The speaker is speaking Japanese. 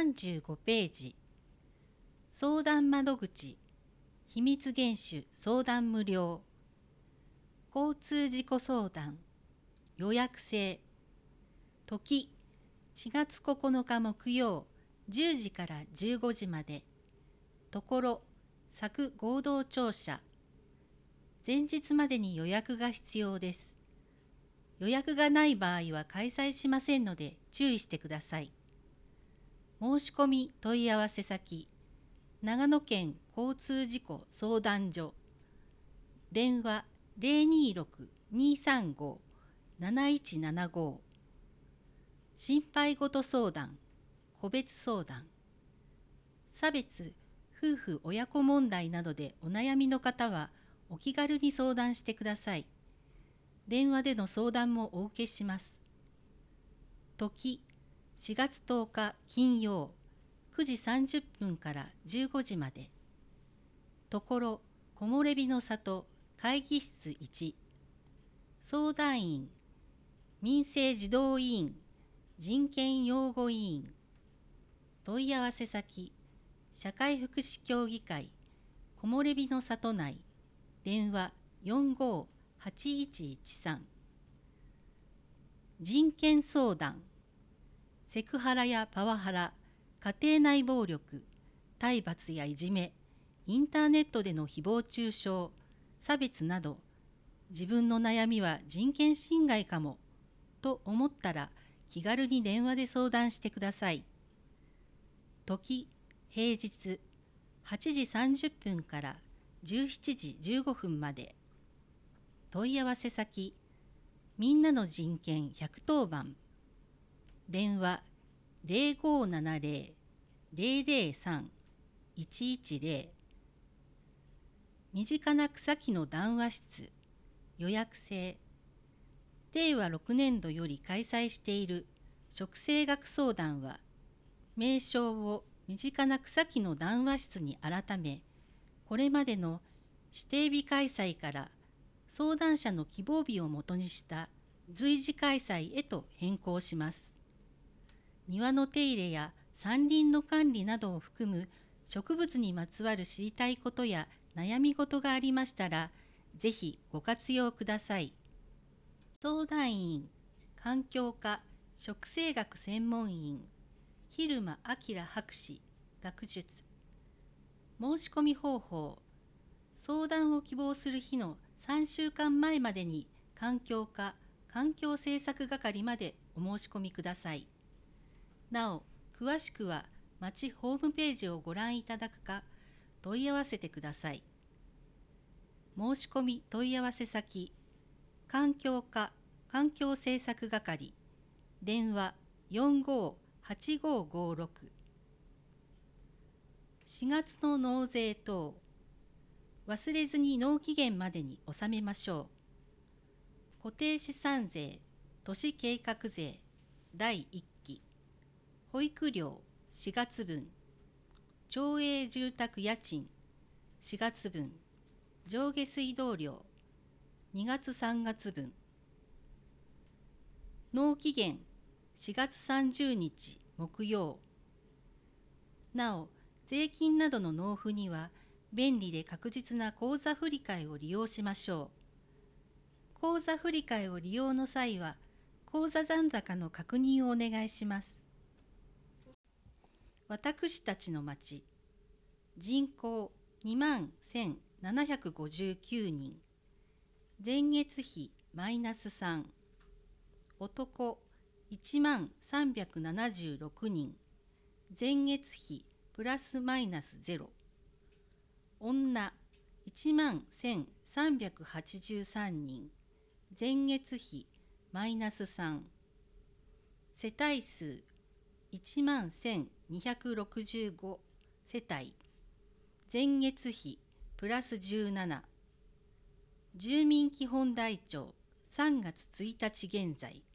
35ページ。相談窓口、秘密厳守相談無料。交通事故相談、予約制。時、4月9日木曜、10時から15時まで。ところ、佐久合同庁舎。前日までに予約が必要です。予約がない場合は開催しませんので注意してください。申し込み問い合わせ先、長野県交通事故相談所。電話026-235-7175。心配事相談、個別相談。差別、夫婦親子問題などでお悩みの方はお気軽に相談してください。電話での相談もお受けします。時、4月10日金曜、9時30分から15時まで。ところ、木漏れ日の里会議室1。相談員、民生児童委員、人権擁護委員。問い合わせ先、社会福祉協議会、木漏れ日の里内。電話45-8113。人権相談、セクハラやパワハラ、家庭内暴力、体罰やいじめ、インターネットでの誹謗中傷、差別など、自分の悩みは人権侵害かもと思ったら気軽に電話で相談してください。時、平日8時30分から17時15分まで。問い合わせ先、みんなの人権110番。電話0570-003-110。身近な草木の談話室、予約制。令和6年度より開催している植生学相談は、名称を身近な草木の談話室に改め、これまでの指定日開催から相談者の希望日をもとにした随時開催へと変更します。庭の手入れや山林の管理などを含む植物にまつわる知りたいことや悩み事がありましたら、ぜひご活用ください。相談員、環境科植生学専門員、蛭間明博士、学術。申し込み方法、相談を希望する日の3週間前までに環境課環境政策係までお申し込みください。なお、詳しくは町ホームページをご覧いただくか問い合わせてください。申し込み問い合わせ先、環境課環境政策係、電話45-8556。4月の納税等、忘れずに納期限までに納めましょう。固定資産税、都市計画税、第1期、保育料4月分、町営住宅家賃4月分、上下水道料2月3月分。納期限4月30日木曜。なお、税金などの納付には便利で確実な口座振替を利用しましょう。口座振替を利用の際は、口座残高の確認をお願いします。私たちの町、人口21,759人、前月比マイナス3、男10,376人、前月比プラスマイナス0、女11,383人、前月比マイナス3、世帯数11,265世帯、前月比プラス17、住民基本台帳3月1日現在